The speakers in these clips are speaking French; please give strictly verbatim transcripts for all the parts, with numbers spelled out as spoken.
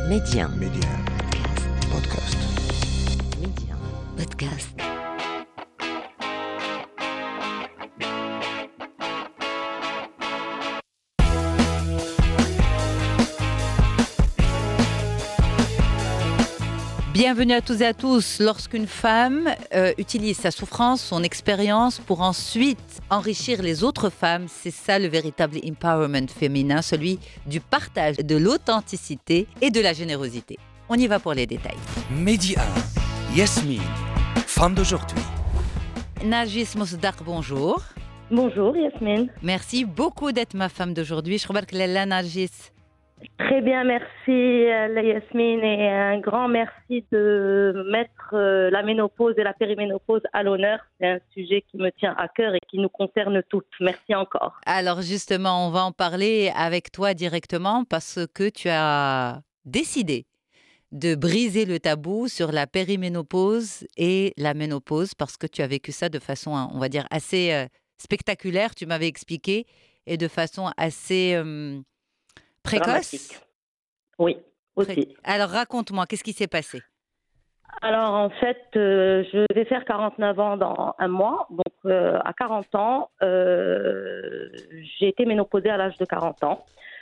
Média. Média. Podcast. Média. Podcast. Bienvenue à tous et à tous. Lorsqu'une femme euh, utilise sa souffrance, son expérience pour ensuite enrichir les autres femmes, c'est ça le véritable empowerment féminin, celui du partage, de l'authenticité et de la générosité. On y va pour les détails. Média. Yasmine, femme d'aujourd'hui. Nargis Mosdaq, bonjour. Bonjour Yasmine. Merci beaucoup d'être ma femme d'aujourd'hui. Je remarque que Lalla Nargis. Très bien, merci euh, Yasmine, et un grand merci de mettre euh, la ménopause et la périménopause à l'honneur. C'est un sujet qui me tient à cœur et qui nous concerne toutes. Merci encore. Alors justement, on va en parler avec toi directement parce que tu as décidé de briser le tabou sur la périménopause et la ménopause parce que tu as vécu ça de façon, on va dire, assez euh, spectaculaire, tu m'avais expliqué, et de façon assez... Euh, précoce. Dramatique. Oui, aussi. Pré- Alors raconte-moi, qu'est-ce qui s'est passé? Alors en fait, euh, je vais faire quarante-neuf ans dans un mois. Donc euh, à quarante ans, euh, j'ai été ménopausée à l'âge de quarante ans.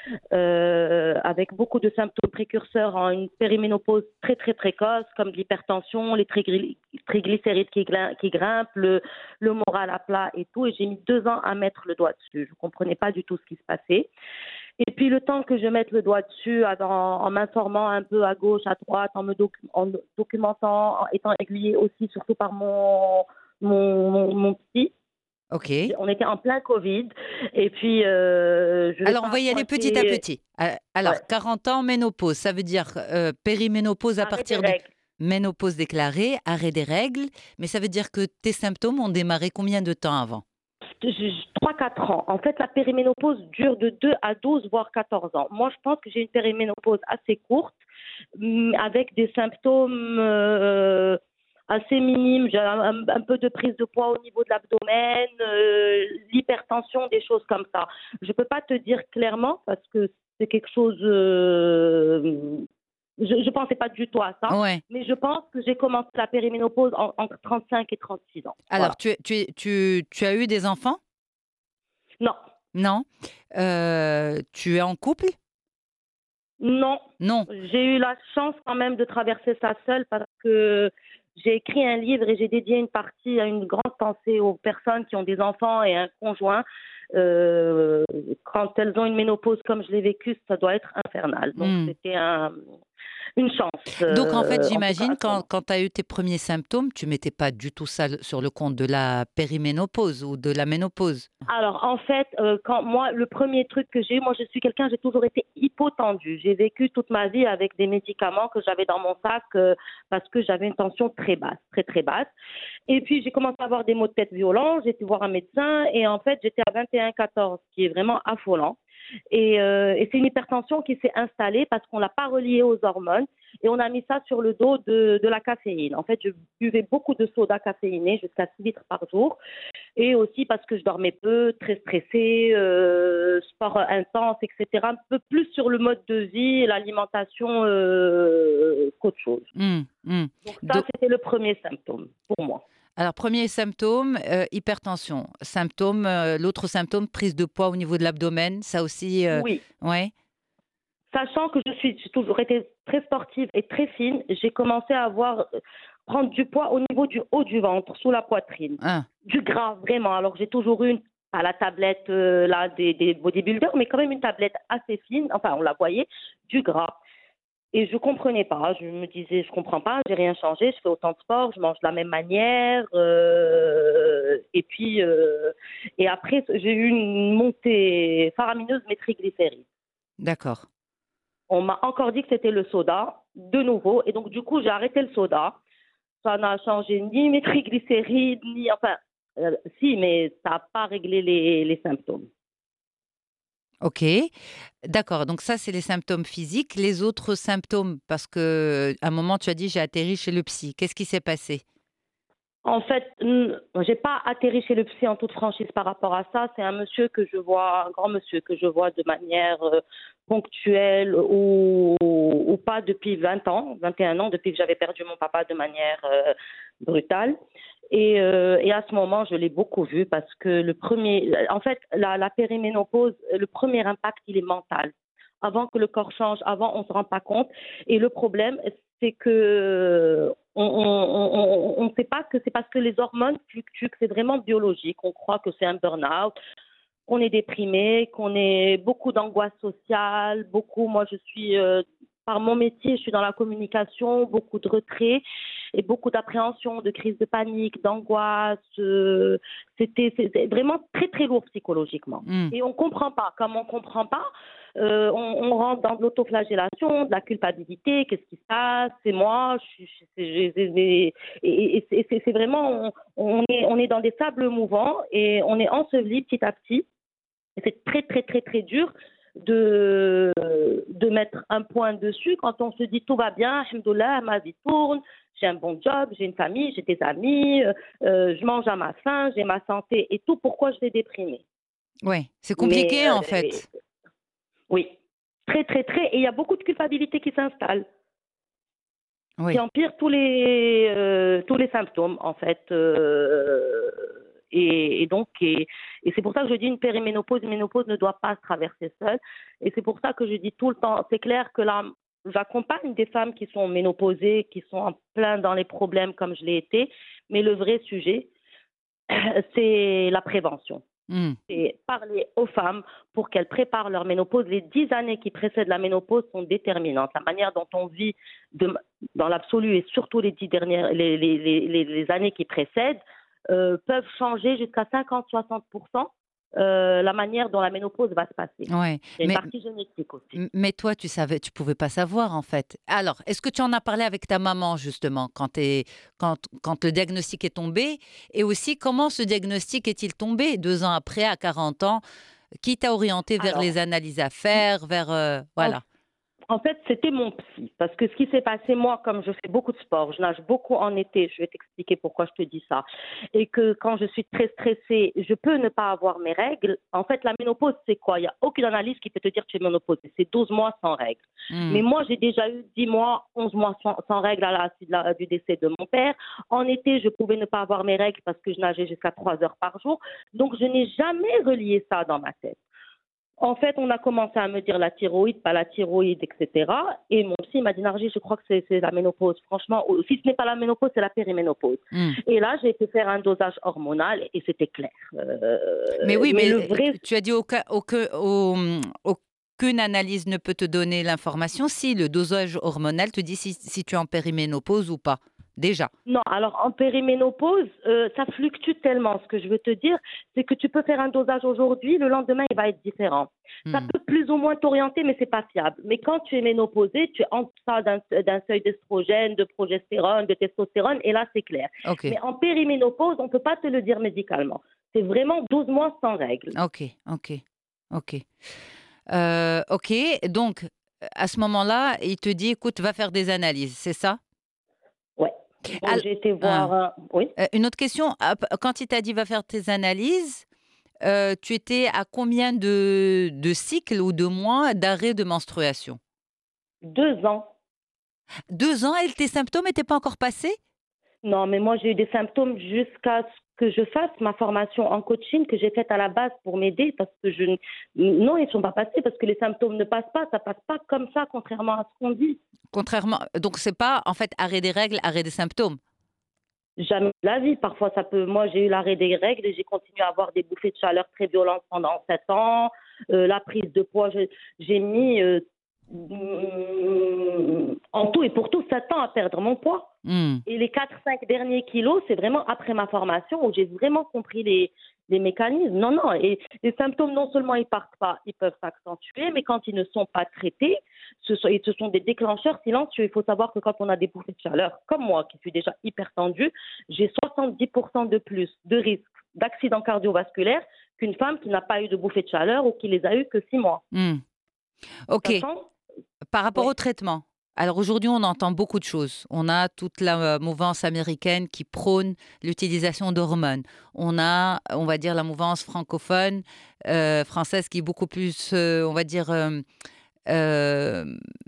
Euh, avec beaucoup de symptômes précurseurs en une périménopause très très précoce, comme l'hypertension, les trigly- triglycérides qui, glin- qui grimpent, le, le moral à plat et tout. Et j'ai mis deux ans à mettre le doigt dessus. Je ne comprenais pas du tout ce qui se passait. Et puis le temps que je mette le doigt dessus, en, en m'informant un peu à gauche, à droite, en me docu- en documentant, en étant aiguillée aussi, surtout par mon, mon, mon, mon psy. Ok. On était en plein Covid. Et puis, euh, je vais Alors, on pas va y aller approcher- petit à petit. Euh, Alors, Ouais. quarante ans, ménopause, ça veut dire euh, périménopause à Arrêt partir des de règles. ménopause déclarée, arrêt des règles. Mais ça veut dire que tes symptômes ont démarré combien de temps avant? trois à quatre ans. En fait, la périménopause dure de deux à douze, voire quatorze ans. Moi, je pense que j'ai une périménopause assez courte, hum, avec des symptômes euh, assez minimes. J'ai un, un peu de prise de poids au niveau de l'abdomen, euh, l'hypertension, des choses comme ça. Je ne peux pas te dire clairement parce que c'est quelque chose... euh, je ne pensais pas du tout à ça. Ouais. Mais je pense que j'ai commencé la périménopause en- entre trente-cinq et trente-six ans. Alors, Voilà. tu, es- tu, es- tu, tu as eu des enfants? Non, Non. Euh, tu es en couple? non. Non. J'ai eu la chance quand même de traverser ça seule parce que j'ai écrit un livre et j'ai dédié une partie à une grande pensée aux personnes qui ont des enfants et un conjoint. Euh, quand elles ont une ménopause comme je l'ai vécue, ça doit être infernal. Donc Hmm. c'était un, une chance. Donc, en euh, fait, tout j'imagine, cas, à ce quand, moment. quand tu as eu tes premiers symptômes, tu mettais pas du tout ça sur le compte de la périménopause ou de la ménopause. Alors, en fait, euh, quand moi, le premier truc que j'ai eu, moi, je suis quelqu'un, j'ai toujours été hypotendue. J'ai vécu toute ma vie avec des médicaments que j'avais dans mon sac euh, parce que j'avais une tension très basse, très, très basse. Et puis, j'ai commencé à avoir des maux de tête violents. J'ai été voir un médecin et en fait, j'étais à vingt et un quatorze, ce qui est vraiment affolant. Et, euh, et c'est une hypertension qui s'est installée parce qu'on ne l'a pas reliée aux hormones et on a mis ça sur le dos de, de la caféine. En fait, je buvais beaucoup de soda caféiné, jusqu'à six litres par jour. Et aussi parce que je dormais peu, très stressée, euh, sport intense, et cetera. Un peu plus sur le mode de vie et l'alimentation euh, qu'autre chose. Hmm, hmm. Donc ça, Do- c'était le premier symptôme pour moi. Alors, premier symptôme, euh, hypertension. Symptôme, euh, l'autre symptôme, prise de poids au niveau de l'abdomen. Ça aussi, euh, Oui. ouais. Sachant que je suis j'ai toujours été très sportive et très fine, j'ai commencé à avoir euh, prendre du poids au niveau du haut du ventre, sous la poitrine. Ah, Du gras, vraiment. Alors, j'ai toujours eu une, à la tablette euh, là, des, des bodybuilders, mais quand même une tablette assez fine, enfin, on la voyait, du gras. Et je ne comprenais pas. Je me disais, je ne comprends pas, j'ai rien changé, je fais autant de sport, je mange de la même manière. euh, et puis, euh, et après, j'ai eu une montée faramineuse de mes triglycérides. d'accord. On m'a encore dit que c'était le soda, de nouveau. Et donc, du coup, j'ai arrêté le soda. Ça n'a changé ni mes triglycérides, ni... Enfin, euh, si, mais ça n'a pas réglé les, les symptômes. Ok. D'accord. Donc, ça, c'est les symptômes physiques. Les autres symptômes, parce que à un moment, tu as dit, j'ai atterri chez le psy. Qu'est-ce qui s'est passé? En fait, n- j'ai pas atterri chez le psy en toute franchise par rapport à ça. C'est un monsieur que je vois, un grand monsieur que je vois de manière euh, ponctuelle ou, ou pas depuis vingt ans, vingt et un ans, depuis que j'avais perdu mon papa de manière euh, brutale. Et, euh, et à ce moment, je l'ai beaucoup vu parce que le premier, en fait, la, la périménopause, le premier impact, il est mental. Avant que le corps change, avant, on ne se rend pas compte. Et le problème, c'est que on ne sait pas que c'est parce que les hormones fluctuent, que c'est vraiment biologique. On croit que c'est un burn-out, qu'on est déprimé, qu'on ait beaucoup d'angoisse sociale, beaucoup, moi je suis, euh, par mon métier, je suis dans la communication, beaucoup de retrait et beaucoup d'appréhension, de crise de panique, d'angoisse. euh, c'était, c'était vraiment très très lourd psychologiquement. Hmm. Et on ne comprend pas. Comme on ne comprend pas, euh, on, on rentre dans de l'autoflagellation, de la culpabilité, qu'est-ce qui se passe, c'est moi, je, suis- je- je- je- et, et- et c'est, c'est vraiment, on, on est, on est dans des sables mouvants et on est enseveli petit à petit. Et c'est très, très, très, très dur de, de mettre un point dessus quand on se dit tout va bien, alhamdoulilah, ma vie tourne, j'ai un bon job, j'ai une famille, j'ai des amis, euh, euh, je mange à ma faim, j'ai ma santé et tout, pourquoi je vais déprimer? Oui, c'est Mais compliqué euh, en fait. oui, très, très, très. Et il y a beaucoup de culpabilité qui s'installe, qui Oui. empire tous les, euh, tous les symptômes, en fait. euh, et, et donc, et, et c'est pour ça que je dis une périménopause, une ménopause ne doit pas se traverser seule. Et c'est pour ça que je dis tout le temps, c'est clair que là, j'accompagne des femmes qui sont ménopausées, qui sont en plein dans les problèmes comme je l'ai été, mais le vrai sujet, c'est la prévention. Hmm. C'est parler aux femmes pour qu'elles préparent leur ménopause. Les dix années qui précèdent la ménopause sont déterminantes. La manière dont on vit de, dans l'absolu et surtout les dix dernières, les, les, les, les années qui précèdent euh, peuvent changer jusqu'à cinquante à soixante pour cent euh, la manière dont la ménopause va se passer. Ouais. Il y a une Mais, partie génétique aussi. m- mais toi, tu savais, tu pouvais pas savoir en fait. Alors, est-ce que tu en as parlé avec ta maman justement quand, t'es- quand, quand le diagnostic est tombé? Et aussi, comment ce diagnostic est-il tombé deux ans après, à quarante ans? Qui t'a orienté vers les Alors, analyses à faire, vers... euh, en voilà. En fait, c'était mon psy. Parce que ce qui s'est passé, moi, comme je fais beaucoup de sport, je nage beaucoup en été, je vais t'expliquer pourquoi je te dis ça, et que quand je suis très stressée, je peux ne pas avoir mes règles. En fait, la ménopause, c'est quoi? Il n'y a aucune analyse qui peut te dire que tu es ménopausée. C'est douze mois sans règles. Hmm. Mais moi, j'ai déjà eu dix mois, onze mois sans, sans règles à la suite de la- du décès de mon père. En été, je pouvais ne pas avoir mes règles parce que je nageais jusqu'à trois heures par jour. Donc, je n'ai jamais relié ça dans ma tête. En fait, on a commencé à me dire la thyroïde, pas la thyroïde, et cetera. Et mon psy m'a dit, Narji, je crois que c'est c'est la ménopause. Franchement, ou- si ce n'est pas la ménopause, c'est la périménopause. Hmm. Et là, j'ai été faire un dosage hormonal et c'était clair. Euh, Mais oui, mais le euh, vrai, tu as dit aucun- aucun- au- aucune analyse ne peut te donner l'information si le dosage hormonal te dit si, si tu es en périménopause ou pas. Déjà. non, alors en périménopause, euh, ça fluctue tellement. Ce que je veux te dire, c'est que tu peux faire un dosage aujourd'hui, le lendemain, il va être différent. Ça Hmm. peut plus ou moins t'orienter, mais c'est pas fiable. Mais quand tu es ménopausée, tu es en deçà d'un d'un seuil d'estrogène, de progestérone, de testostérone, et là, c'est clair. Ok, Mais en périménopause, on ne peut pas te le dire médicalement. C'est vraiment douze mois sans règles. ok, ok, ok. Euh, ok, donc à ce moment-là, il te dit, écoute, va faire des analyses, c'est ça? Ouais. Donc Al- j'ai été hein. voir. un- Oui. Euh, une autre question, ah, p- quand il t'a dit va faire tes analyses, euh, tu étais à combien de, de cycles ou de mois d'arrêt de menstruation? Deux ans. Deux ans et tes symptômes n'étaient pas encore passés? Non, mais moi, j'ai eu des symptômes jusqu'à ce que je fasse ma formation en coaching que j'ai faite à la base pour m'aider parce que je... n- Non, ils ne sont pas passés parce que les symptômes ne passent pas. Ça passe pas comme ça, contrairement à ce qu'on dit. Contrairement, donc c'est pas en fait arrêt des règles, arrêt des symptômes. Jamais de la vie. Parfois, ça peut. Moi, j'ai eu l'arrêt des règles et j'ai continué à avoir des bouffées de chaleur très violentes pendant sept ans. Euh, la prise de poids, je- j'ai mis euh, mm, en tout et pour tout sept ans à perdre mon poids. Hmm. Et les quatre cinq derniers kilos, c'est vraiment après ma formation où j'ai vraiment compris les, les mécanismes. Non, non. Et les symptômes, non seulement ils partent pas, ils peuvent s'accentuer, mais quand ils ne sont pas traités, ce sont, ce sont des déclencheurs silencieux. Il faut savoir que quand on a des bouffées de chaleur, comme moi, qui suis déjà hyper tendue, j'ai soixante-dix pour cent de plus de risque d'accident cardiovasculaire qu'une femme qui n'a pas eu de bouffées de chaleur ou qui les a eues que six mois. Hmm. Ok, Sachant, par rapport ouais. au traitement. Alors aujourd'hui, on entend beaucoup de choses. On a toute la euh, mouvance américaine qui prône l'utilisation d'hormones. On a, on va dire, la mouvance francophone, euh, française, qui est beaucoup plus, euh, on va dire, euh, euh,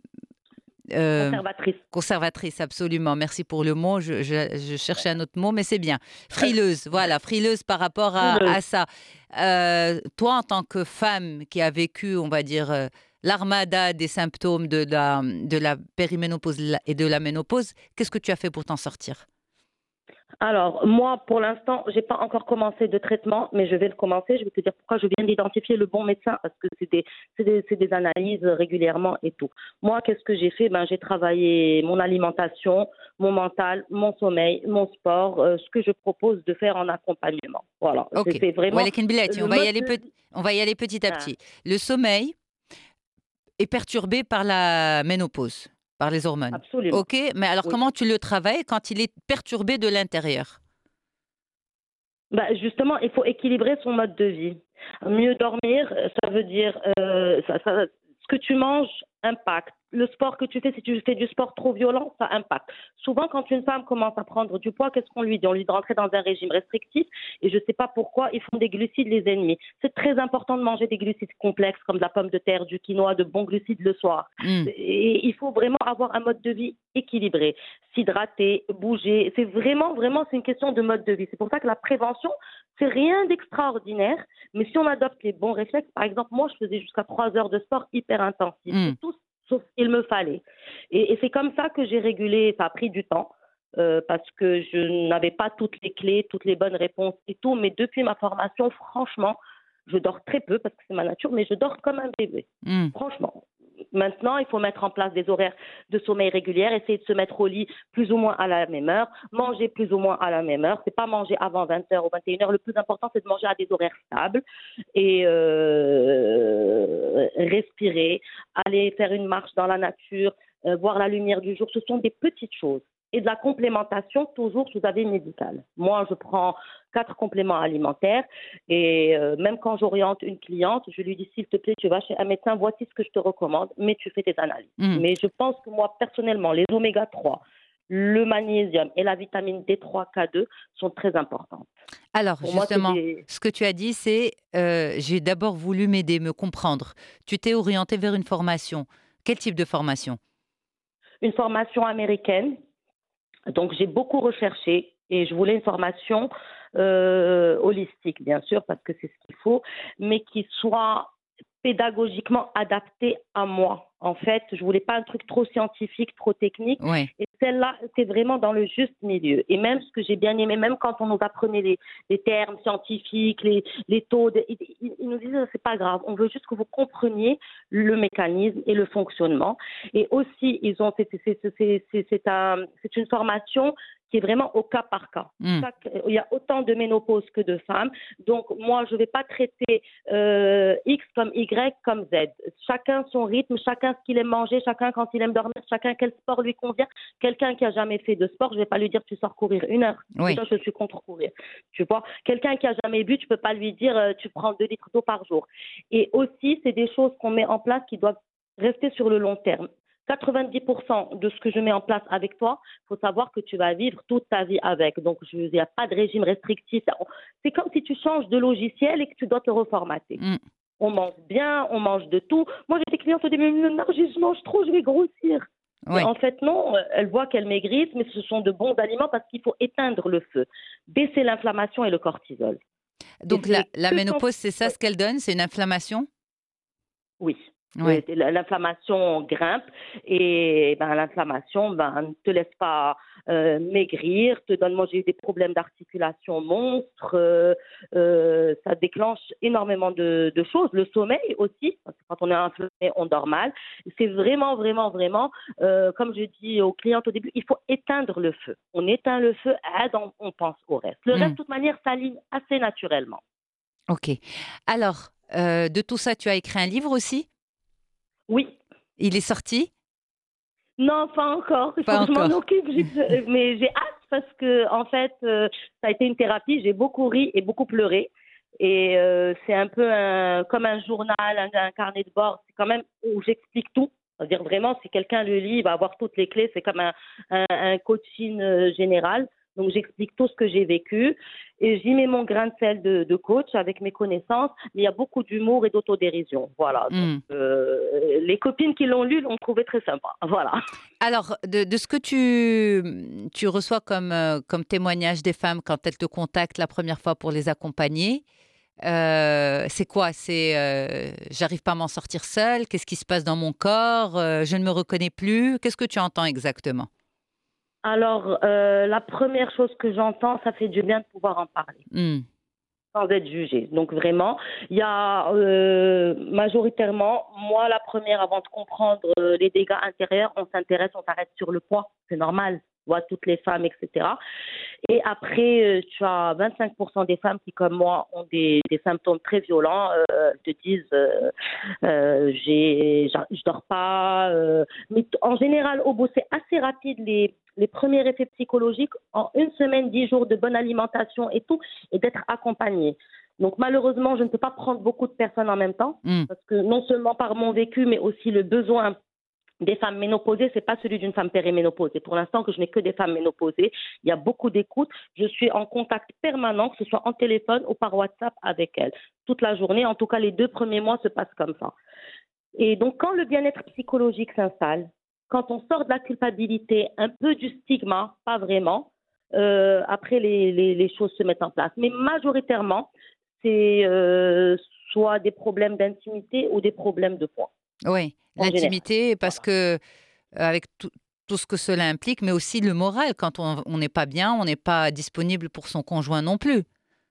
euh, Conservatrice. conservatrice, absolument. Merci pour le mot. Je, je- je cherchais un autre mot, mais c'est bien. Frileuse, voilà, frileuse par rapport à, Frileuse. à ça. Euh, toi, en tant que femme qui a vécu, on va dire, euh, l'armada des symptômes de la, de la périménopause et de la ménopause, qu'est-ce que tu as fait pour t'en sortir? Alors, moi, pour l'instant, j'ai pas encore commencé de traitement, mais je vais le commencer. Je vais te dire pourquoi je viens d'identifier le bon médecin, parce que c'est des, c'est des, c'est des analyses régulièrement et tout. Moi, qu'est-ce que j'ai fait? Ben, j'ai travaillé mon alimentation, mon mental, mon sommeil, mon sport, euh, ce que je propose de faire en accompagnement. Voilà, Ok. c'est c'est vraiment ولكن بلاتي, le on va y mode aller de petit, vie. on va y aller petit à Ah, petit. Le sommeil est perturbé par la ménopause, par les hormones. absolument. Ok, mais alors Oui. comment tu le travailles quand il est perturbé de l'intérieur? Bah, justement, il faut équilibrer son mode de vie. Mieux dormir, ça veut dire euh, ça, ça- ce que tu manges impacte. Le sport que tu fais, si tu fais du sport trop violent, ça impacte. Souvent, quand une femme commence à prendre du poids, qu'est-ce qu'on lui dit? On lui dit de rentrer dans un régime restrictif et je ne sais pas pourquoi ils font des glucides les ennemis. C'est très important de manger des glucides complexes comme de la pomme de terre, du quinoa, de bons glucides le soir. Hmm. Et il faut vraiment avoir un mode de vie équilibré, s'hydrater, bouger. C'est vraiment, vraiment, c'est une question de mode de vie. C'est pour ça que la prévention, c'est rien d'extraordinaire. Mais si on adopte les bons réflexes, par exemple, moi, je faisais jusqu'à trois heures de sport hyper intensif. Hmm. C'est tout sauf qu'il me fallait. Et, et c'est comme ça que j'ai régulé, ça a pris du temps, euh, parce que je n'avais pas toutes les clés, toutes les bonnes réponses et tout. Mais depuis ma formation, franchement, je dors très peu parce que c'est ma nature, mais je dors comme un bébé. Hmm. Franchement. Maintenant, il faut mettre en place des horaires de sommeil réguliers, essayer de se mettre au lit plus ou moins à la même heure, manger plus ou moins à la même heure. C'est pas manger avant vingt heures ou vingt et une heures. Le plus important, c'est de manger à des horaires stables et euh, respirer, aller faire une marche dans la nature, euh, voir la lumière du jour. Ce sont des petites choses. Et de la complémentation toujours sous avis médical. Moi, je prends quatre compléments alimentaires et euh, même quand j'oriente une cliente, je lui dis s'il te plaît, tu vas chez un médecin, voici ce que je te recommande, mais tu fais tes analyses. Hmm. Mais je pense que moi, personnellement, les oméga trois, le magnésium et la vitamine D trois K deux sont très importantes. Alors, Pour moi, c'est justement, des... ce que tu as dit, c'est euh, j'ai d'abord voulu m'aider, me comprendre. Tu t'es orienté vers une formation. Quel type de formation? une formation américaine. Donc, j'ai beaucoup recherché et je voulais une formation euh, holistique, bien sûr, parce que c'est ce qu'il faut, mais qui soit pédagogiquement adaptée à moi. En fait, je voulais pas un truc trop scientifique, trop technique. Oui. Et celle-là, c'est vraiment dans le juste milieu. Et même ce que j'ai bien aimé, même quand on nous apprenait les, les termes scientifiques, les, les taux, de, ils, ils nous disaient c'est pas grave, on veut juste que vous compreniez le mécanisme et le fonctionnement. Et aussi, ils ont, c'est, c'est, c'est, c'est, c'est, c'est, un, c'est une formation qui est vraiment au cas par cas. Mm. Chaque, il y a autant de ménopause que de femmes. Donc, moi, je ne vais pas traiter euh, X comme Y comme Z. Chacun son rythme, chacun ce qu'il aime manger, chacun quand il aime dormir, chacun quel sport lui convient. Quelqu'un qui a jamais fait de sport, je ne vais pas lui dire tu sors courir une heure. Oui. Déjà, je suis contre courir. Tu vois, quelqu'un qui a jamais bu, tu peux pas lui dire euh, tu prends deux litres d'eau par jour. Et aussi, c'est des choses qu'on met en place qui doivent rester sur le long terme. quatre-vingt-dix pour cent de ce que je mets en place avec toi, il faut savoir que tu vas vivre toute ta vie avec. Donc, il n'y a pas de régime restrictif. C'est comme si tu changes de logiciel et que tu dois te reformater. Mm. On mange bien, on mange de tout. Moi, j'ai des clientes au début, non, je mange trop, je vais grossir. Oui. En fait, non, elles voient qu'elles maigrissent, mais ce sont de bons aliments parce qu'il faut éteindre le feu, baisser l'inflammation et le cortisol. Donc, Et la, c'est la que ménopause, quand- c'est ça ce qu'elle donne? C'est une inflammation? Oui. Oui. Oui, l'inflammation grimpe et ben, l'inflammation ben, ne te laisse pas euh, maigrir, te donne, moi j'ai eu des problèmes d'articulation monstres, euh, euh, ça déclenche énormément de, de choses, le sommeil aussi, parce que quand on est inflammé, on dort mal. C'est vraiment, vraiment, vraiment, euh, comme je dis aux clientes au début, il faut éteindre le feu. On éteint le feu, ah, donc on pense au reste. Le Mm. reste, de toute manière, s'aligne assez naturellement. Ok. Alors, euh, de tout ça, tu as écrit un livre aussi? Oui. Il est sorti? Non, pas encore. Il faut Pas que je m'en encore. occupe. J'ai- Mais j'ai hâte parce que, en fait, euh, ça a été une thérapie. J'ai beaucoup ri et beaucoup pleuré. Et euh, c'est un peu un, comme un journal, un, un carnet de bord. C'est quand même où j'explique tout. C'est-à-dire vraiment, si quelqu'un le lit, il va avoir toutes les clés. C'est comme un, un, un coaching euh, général. Donc, j'explique tout ce que j'ai vécu et j'y mets mon grain de sel de, de coach avec mes connaissances. Mais il y a beaucoup d'humour et d'autodérision. Voilà. Mm. Donc, euh, les copines qui l'ont lu l'ont trouvé très sympa. Voilà. Alors, de, de ce que tu, tu reçois comme, euh, comme témoignage des femmes quand elles te contactent la première fois pour les accompagner, euh, c'est quoi? C'est euh, j'arrive pas à m'en sortir seule, qu'est-ce qui se passe dans mon corps, euh, je ne me reconnais plus. Qu'est-ce que tu entends exactement? Alors, euh, la première chose que j'entends, ça fait du bien de pouvoir en parler. Mm. Sans être jugé. Donc vraiment, il y a euh, majoritairement, moi la première, avant de comprendre euh, les dégâts intérieurs, on s'intéresse, on s'arrête sur le poids, c'est normal, on voit toutes les femmes, et cetera. Et après, euh, tu as vingt-cinq pour cent des femmes qui, comme moi, ont des, des symptômes très violents, euh, te disent, euh, euh, j'ai, je dors pas. Euh, mais t- en général, au bout, c'est assez rapide les les premiers effets psychologiques en une semaine, dix jours de bonne alimentation et tout, et d'être accompagnée. Donc malheureusement, je ne peux pas prendre beaucoup de personnes en même temps, Mm. parce que non seulement par mon vécu, mais aussi le besoin des femmes ménopausées, c'est pas celui d'une femme périménopausée. Pour l'instant, que je n'ai que des femmes ménopausées, il y a beaucoup d'écoute. Je suis en contact permanent, que ce soit en téléphone ou par WhatsApp avec elles, toute la journée. En tout cas, les deux premiers mois se passent comme ça. Et donc, quand le bien-être psychologique s'installe, quand on sort de la culpabilité, un peu du stigma, pas vraiment, euh, après les, les, les choses se mettent en place. Mais majoritairement, c'est euh, soit des problèmes d'intimité ou des problèmes de poids. Oui, En général. l'intimité, parce Voilà. que euh, avec tout, tout ce que cela implique, mais aussi le moral, quand on on n'est pas bien, on n'est pas disponible pour son conjoint non plus.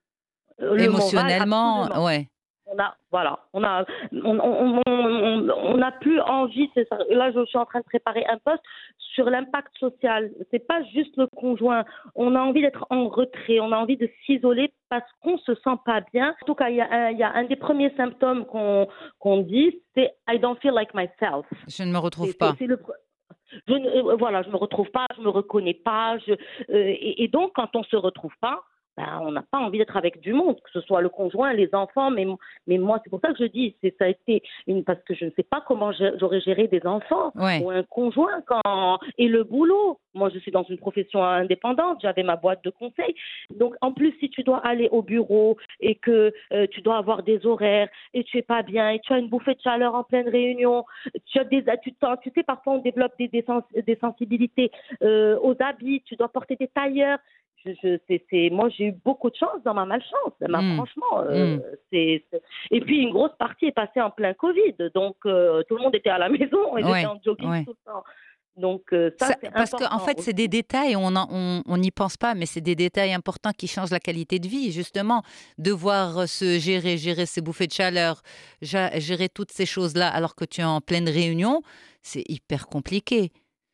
Euh, Le moral, Émotionnellement, absolument. ouais. On a, voilà, on a, on, on, on, on- on n'a plus envie. C'est ça. Là, je suis en train de préparer un post sur l'impact social. C'est pas juste le conjoint. On a envie d'être en retrait. On a envie de s'isoler parce qu'on se sent pas bien. En tout cas, il y a un, il y a un des premiers symptômes qu'on qu'on dit, c'est I don't feel like myself. Je ne me retrouve C'est, c'est, pas. c'est le, pre- je ne, euh, voilà, je me retrouve pas, je me reconnais pas. Je, euh, et, et donc, quand on se retrouve pas, ben, on n'a pas envie d'être avec du monde, que ce soit le conjoint, les enfants. Mais, mais moi, c'est pour ça que je dis, c'est, ça a été une, parce que je ne sais pas comment j'ai- j'aurais géré des enfants Ouais. ou un conjoint quand, et le boulot. Moi, je suis dans une profession indépendante, j'avais ma boîte de conseil. Donc, en plus, si tu dois aller au bureau et que euh, tu dois avoir des horaires et tu es pas bien et tu as une bouffée de chaleur en pleine réunion, tu as des, tu, t'en- tu sais, parfois on développe des, des, sens- des sensibilités euh, aux habits, tu dois porter des tailleurs. Je, je, c'est, c'est, moi, j'ai eu beaucoup de chance dans ma malchance. Ben, Mm. franchement, euh, Mm. c'est, c'est- et puis une grosse partie est passée en plein Covid, donc euh, tout le monde était à la maison et Ouais, j'étais en jogging ouais. tout le temps. Donc euh, ça, Ça- c'est parce qu'en important fait, c'est des aussi. détails, on en- on on n'y pense pas, mais c'est des détails importants qui changent la qualité de vie. Justement, devoir euh, se gérer, gérer ses bouffées de chaleur, ja- gérer toutes ces choses-là alors que tu es en pleine réunion, c'est hyper compliqué.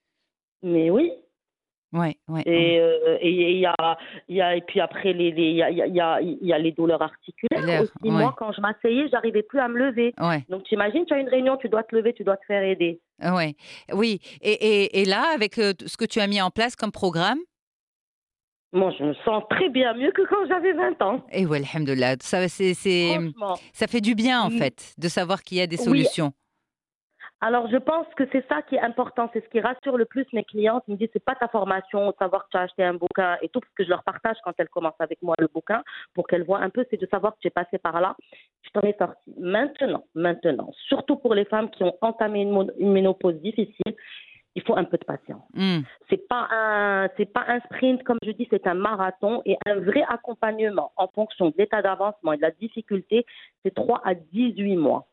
Mais oui. Ouais, ouais, ouais. Et euh, et il y a, il y a et puis après les les il y a il y a il y a, il y a les douleurs articulaires L'air, aussi. ouais, Moi, quand je m'asseyais, j'arrivais plus à me lever. ouais, Donc tu imagines, tu as une réunion, tu dois te lever, tu dois te faire aider. ouais. Oui. Et, et, et là, avec euh, t- ce que tu as mis en place comme programme, Moi, je me sens très bien mieux que quand j'avais vingt ans. et ouais, alhamdoulilah, ça, c'est, c'est, Franchement. ça fait du bien en Mm. fait de savoir qu'il y a des Oui. solutions. Alors, je pense que c'est ça qui est important. C'est ce qui rassure le plus mes clientes. Ils me disent, c'est pas ta formation, de savoir que tu as acheté un bouquin et tout, parce que je leur partage quand elles commencent avec moi le bouquin, pour qu'elles voient un peu, c'est de savoir que j'ai passé par là. Je t'en ai sorti. Maintenant, maintenant, surtout pour les femmes qui ont entamé une, mo- une ménopause difficile, il faut un peu de patience. Mm. C'est pas un, c'est pas un sprint, comme je dis, c'est un marathon et un vrai accompagnement en fonction de l'état d'avancement et de la difficulté, c'est trois à dix-huit mois.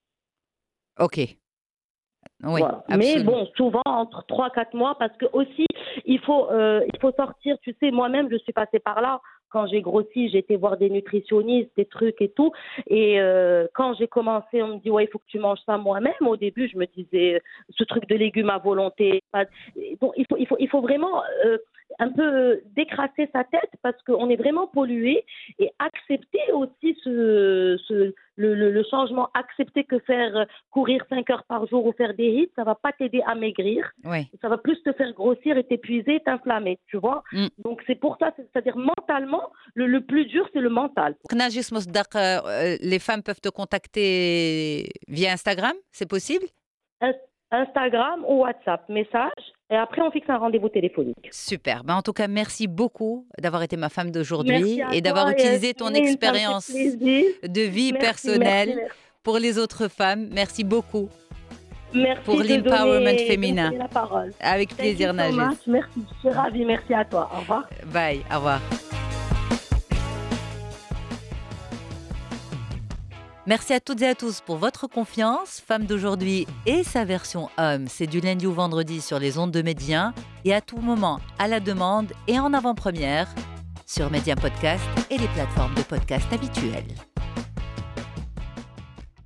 Ok. Oui, Voilà. Mais absolument. bon, souvent entre trois quatre mois, parce que aussi, il faut, euh, il faut sortir. Tu sais, moi-même, je suis passée par là. Quand j'ai grossi, j'ai été voir des nutritionnistes, des trucs et tout. Et euh, quand j'ai commencé, on me dit, ouais, il faut que tu manges ça moi-même. Au début, je me disais, ce truc de légumes à volonté. Pas... Donc, il faut, il faut, il faut vraiment euh, un peu décrasser sa tête parce qu'on est vraiment pollué et accepter aussi ce, ce, le, le, le changement, accepter que faire euh, courir cinq heures par jour ou faire des hits, ça va pas t'aider à maigrir, Oui. ça va plus te faire grossir et t'épuiser, t'inflammer, tu vois. Mm. Donc c'est pour ça, c'est- c'est-à-dire mentalement, le, le plus dur c'est le mental. Najis Mosdaq, euh, euh, les femmes peuvent te contacter via Instagram, c'est possible? Ins- Instagram ou WhatsApp, message, et après on fixe un rendez-vous téléphonique. Super. Ben, en tout cas, merci beaucoup d'avoir été ma femme d'aujourd'hui Merci à et d'avoir toi, utilisé ton Yasmine, ça me fait expérience plaisir. de vie Merci, personnelle merci, merci. pour les autres femmes. Merci beaucoup Merci pour de l'empowerment donner- de féminin. me donner la parole. Avec Thank plaisir, you so Nargis. much. Merci, je suis ravie. Merci à toi. Au revoir. Bye. Au revoir. Merci à toutes et à tous pour votre confiance. Femme d'aujourd'hui et sa version homme, c'est du lundi au vendredi sur les ondes de Médien et à tout moment à la demande et en avant-première sur Médien Podcast et les plateformes de podcast habituelles.